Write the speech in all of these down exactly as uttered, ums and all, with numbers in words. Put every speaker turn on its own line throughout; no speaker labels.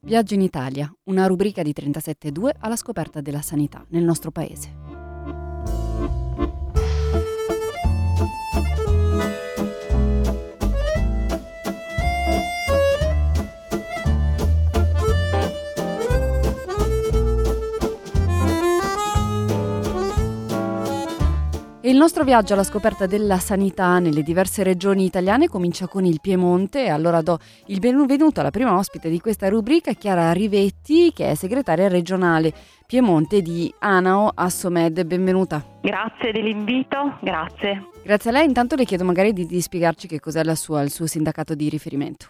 Viaggio in Italia, una rubrica di trentasette due alla scoperta della sanità nel nostro paese. E il nostro viaggio alla scoperta della sanità nelle diverse regioni italiane comincia con il Piemonte e allora do il benvenuto alla prima ospite di questa rubrica, Chiara Rivetti, che è segretaria regionale Piemonte di ANAO Assomed. Benvenuta.
Grazie dell'invito, grazie.
Grazie a lei. Intanto le chiedo magari di, di spiegarci che cos'è la sua, il suo sindacato di riferimento.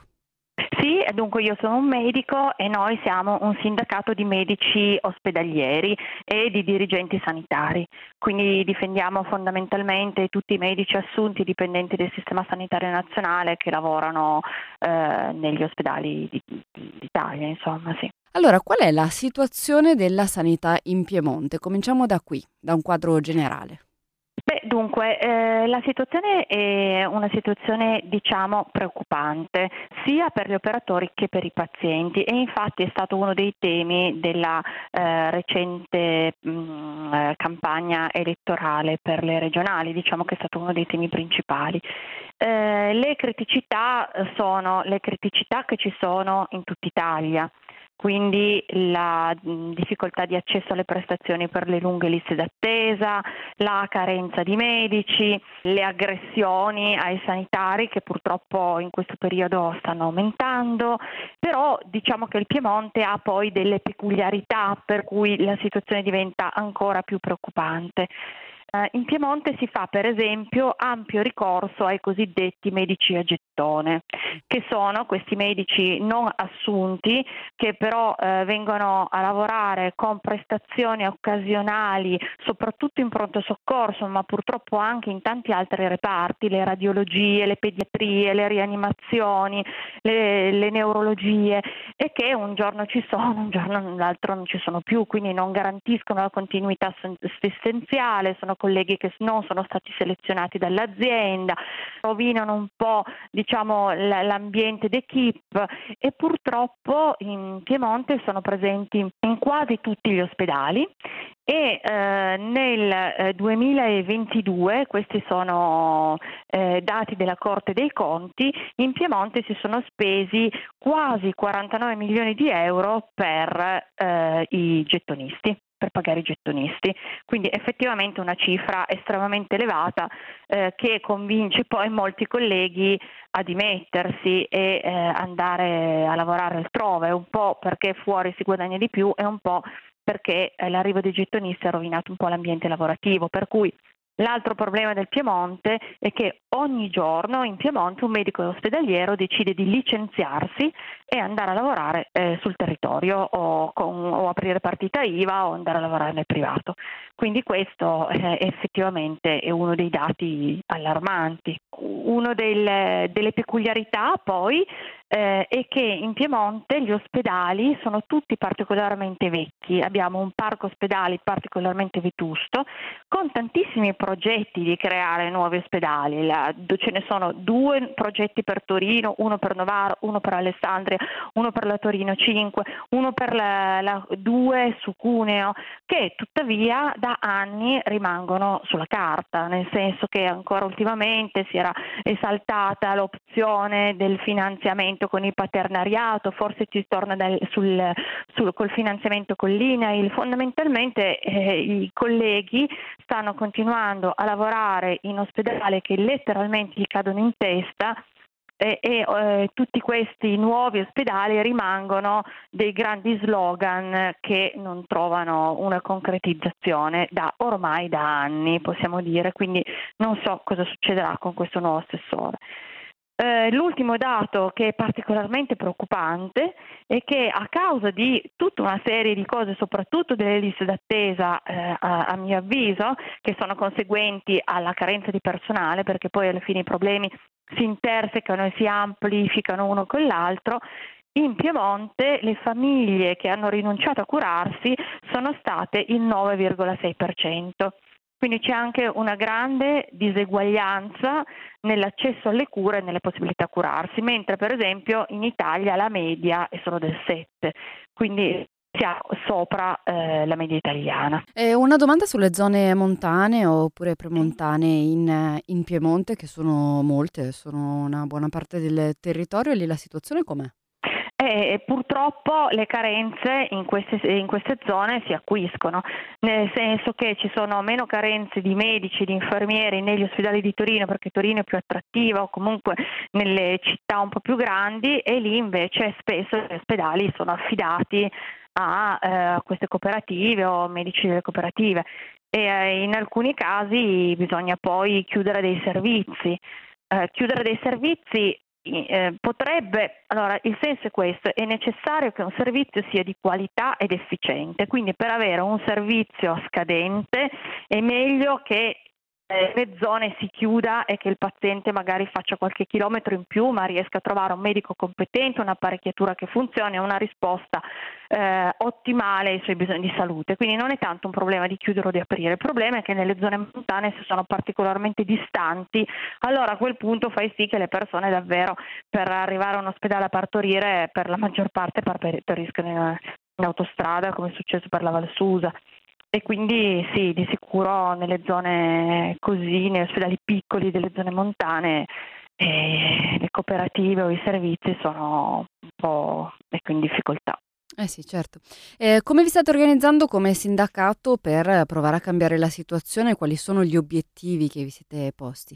Sì, dunque io sono un medico e noi siamo un sindacato di medici ospedalieri e di dirigenti sanitari, quindi difendiamo fondamentalmente tutti i medici assunti dipendenti del sistema sanitario nazionale che lavorano eh, negli ospedali di, di, d'Italia, insomma, sì.
Allora, qual è la situazione della sanità in Piemonte? Cominciamo da qui, da un quadro generale.
Beh, dunque, eh, la situazione è una situazione, diciamo, preoccupante, sia per gli operatori che per i pazienti, e infatti è stato uno dei temi della eh, recente mh, eh, campagna elettorale per le regionali, diciamo che è stato uno dei temi principali. Eh, le criticità sono le criticità che ci sono in tutta Italia. Quindi la difficoltà di accesso alle prestazioni per le lunghe liste d'attesa, la carenza di medici, le aggressioni ai sanitari che purtroppo in questo periodo stanno aumentando, però diciamo che il Piemonte ha poi delle peculiarità per cui la situazione diventa ancora più preoccupante. In Piemonte si fa per esempio ampio ricorso ai cosiddetti medici a gettone, che sono questi medici non assunti che però eh, vengono a lavorare con prestazioni occasionali, soprattutto in pronto soccorso, ma purtroppo anche in tanti altri reparti, le radiologie, le pediatrie, le rianimazioni, le, le neurologie, e che un giorno ci sono, un giorno l'altro non ci sono più, quindi non garantiscono la continuità assistenziale, sono colleghi che non sono stati selezionati dall'azienda, rovinano un po', diciamo, l'ambiente d'equipe, e purtroppo in Piemonte sono presenti in quasi tutti gli ospedali. E eh, nel eh, duemilaventidue, questi sono eh, dati della Corte dei Conti, in Piemonte si sono spesi quasi quarantanove milioni di euro per eh, i gettonisti, per pagare i gettonisti, quindi effettivamente una cifra estremamente elevata eh, che convince poi molti colleghi a dimettersi e eh, andare a lavorare altrove, un po' perché fuori si guadagna di più e un po' perché eh, l'arrivo dei gettonisti ha rovinato un po' l'ambiente lavorativo, per cui l'altro problema del Piemonte è che ogni giorno in Piemonte un medico ospedaliero decide di licenziarsi e andare a lavorare eh, sul territorio o, con, o aprire partita I V A o andare a lavorare nel privato. Quindi questo eh, effettivamente è uno dei dati allarmanti. Una delle, delle peculiarità poi eh, è che in Piemonte gli ospedali sono tutti particolarmente vecchi, abbiamo un parco ospedali particolarmente vetusto, con tantissimi progetti di creare nuovi ospedali. La, ce ne sono due progetti per Torino, uno per Novara, uno per Alessandria, uno per la Torino cinque, uno per la, la due su Cuneo, che tuttavia da anni rimangono sulla carta, nel senso che ancora ultimamente si era esaltata l'opzione del finanziamento con il paternariato, forse ci torna dal, sul, sul, col finanziamento con l'I N A I L. Fondamentalmente eh, i colleghi stanno continuando a lavorare in ospedale che letteralmente gli cadono in testa, e, e eh, tutti questi nuovi ospedali rimangono dei grandi slogan che non trovano una concretizzazione da ormai da anni, possiamo dire, quindi non so cosa succederà con questo nuovo assessore. Eh, l'ultimo dato che è particolarmente preoccupante è che a causa di tutta una serie di cose, soprattutto delle liste d'attesa, eh, a, a mio avviso, che sono conseguenti alla carenza di personale, perché poi alla fine i problemi si intersecano e si amplificano uno con l'altro, in Piemonte le famiglie che hanno rinunciato a curarsi sono state il nove virgola sei per cento. Quindi c'è anche una grande diseguaglianza nell'accesso alle cure e nelle possibilità di curarsi, mentre per esempio in Italia la media è solo del sette, quindi siamo sopra eh, la media italiana.
E una domanda sulle zone montane oppure premontane in, in Piemonte, che sono molte, sono una buona parte del territorio, e lì la situazione com'è?
E purtroppo le carenze in queste, in queste zone si acuiscono, nel senso che ci sono meno carenze di medici, di infermieri negli ospedali di Torino, perché Torino è più attrattiva, o comunque nelle città un po' più grandi, e lì invece spesso gli ospedali sono affidati a eh, queste cooperative o medici delle cooperative, e eh, in alcuni casi bisogna poi chiudere dei servizi. Eh, chiudere dei servizi Eh, potrebbe, allora il senso è questo: è necessario che un servizio sia di qualità ed efficiente, quindi per avere un servizio scadente è meglio che eh, le zone si chiuda e che il paziente magari faccia qualche chilometro in più, ma riesca a trovare un medico competente, un'apparecchiatura che funzioni e una risposta eh, ottimale ai suoi bisogni di salute. Quindi non è tanto un problema di chiudere o di aprire, il problema è che nelle zone montane, se sono particolarmente distanti, allora a quel punto fai sì che le persone davvero per arrivare a un ospedale a partorire per la maggior parte partoriscono in, in autostrada, come è successo per la Val Susa. E quindi sì, di sicuro nelle zone così, negli ospedali piccoli delle zone montane, eh, le cooperative o i servizi sono un po' ecco, in difficoltà.
Eh sì, certo. Eh, come vi state organizzando come sindacato per provare a cambiare la situazione? Quali sono gli obiettivi che vi siete posti?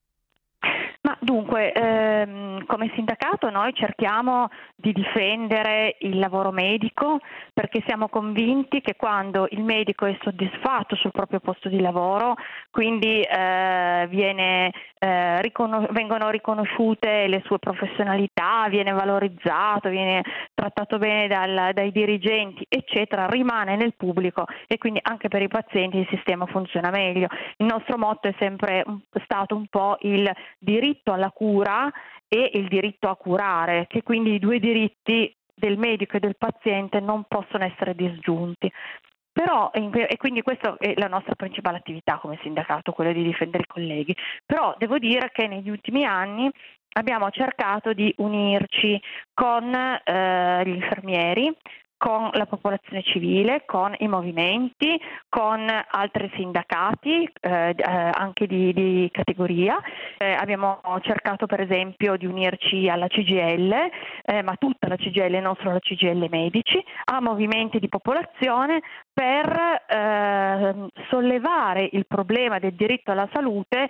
Ma dunque, ehm, come sindacato noi cerchiamo di difendere il lavoro medico, perché siamo convinti che quando il medico è soddisfatto sul proprio posto di lavoro, quindi eh, viene, eh, riconos- vengono riconosciute le sue professionalità, viene valorizzato, viene trattato bene dal- dai dirigenti, eccetera, rimane nel pubblico e quindi anche per i pazienti il sistema funziona meglio. Il nostro motto è sempre un- stato un po' il diritto alla cura e il diritto a curare, che quindi i due diritti del medico e del paziente non possono essere disgiunti. Però, e quindi questa è la nostra principale attività come sindacato, quella di difendere i colleghi. Però devo dire che negli ultimi anni abbiamo cercato di unirci con eh, gli infermieri, con la popolazione civile, con i movimenti, con altri sindacati eh, eh, anche di, di categoria. Eh, abbiamo cercato per esempio di unirci alla C G I L, eh, ma tutta la C G I L, non solo la C G I L medici, a movimenti di popolazione per eh, sollevare il problema del diritto alla salute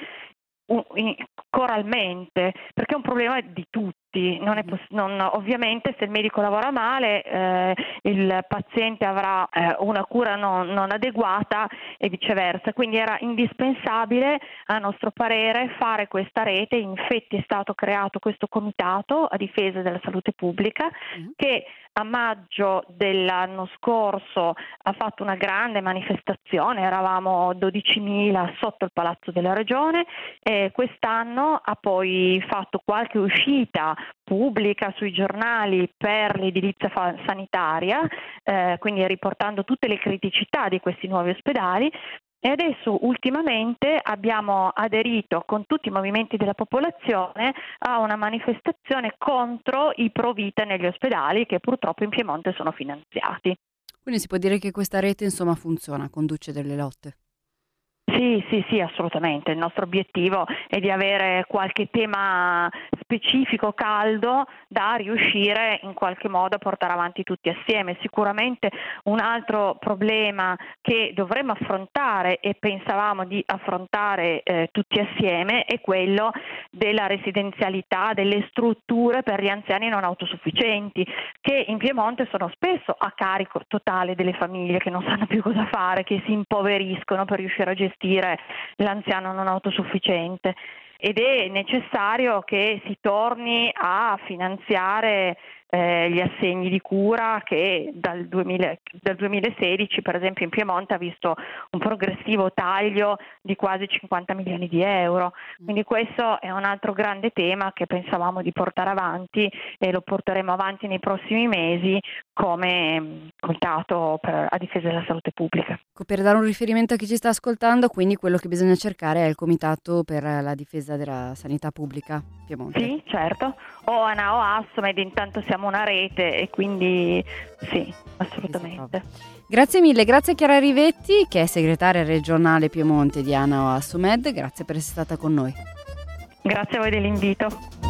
coralmente, perché è un problema di tutti. Non è poss- non, ovviamente se il medico lavora male eh, il paziente avrà eh, una cura non, non adeguata e viceversa, quindi era indispensabile a nostro parere fare questa rete. Infatti è stato creato questo comitato a difesa della salute pubblica mm. che a maggio dell'anno scorso ha fatto una grande manifestazione, eravamo dodicimila sotto il Palazzo della Regione, e quest'anno ha poi fatto qualche uscita pubblica sui giornali per l'edilizia fa- sanitaria, eh, quindi riportando tutte le criticità di questi nuovi ospedali. E adesso ultimamente abbiamo aderito con tutti i movimenti della popolazione a una manifestazione contro i pro vita negli ospedali che purtroppo in Piemonte sono finanziati.
Quindi si può dire che questa rete insomma funziona, conduce delle lotte.
Sì, sì, sì, assolutamente. Il nostro obiettivo è di avere qualche tema specifico, caldo, da riuscire in qualche modo a portare avanti tutti assieme. Sicuramente un altro problema che dovremmo affrontare e pensavamo di affrontare eh, tutti assieme è quello della residenzialità, delle strutture per gli anziani non autosufficienti, che in Piemonte sono spesso a carico totale delle famiglie che non sanno più cosa fare, che si impoveriscono per riuscire a gestire l'anziano non autosufficiente. ed è necessario che si torni a finanziare eh, gli assegni di cura che dal, duemila, dal duemilasedici per esempio in Piemonte ha visto un progressivo taglio di quasi cinquanta milioni di euro, quindi questo è un altro grande tema che pensavamo di portare avanti e lo porteremo avanti nei prossimi mesi come comitato per, a difesa della salute pubblica.
Per dare un riferimento a chi ci sta ascoltando, quindi quello che bisogna cercare è il Comitato per la difesa della sanità pubblica Piemonte.
Sì, certo, o ANA o Assomed, intanto siamo una rete e quindi sì, assolutamente.
Grazie mille, grazie a Chiara Rivetti che è segretaria regionale Piemonte di ANA o Assomed, grazie per essere stata con noi.
Grazie a voi dell'invito.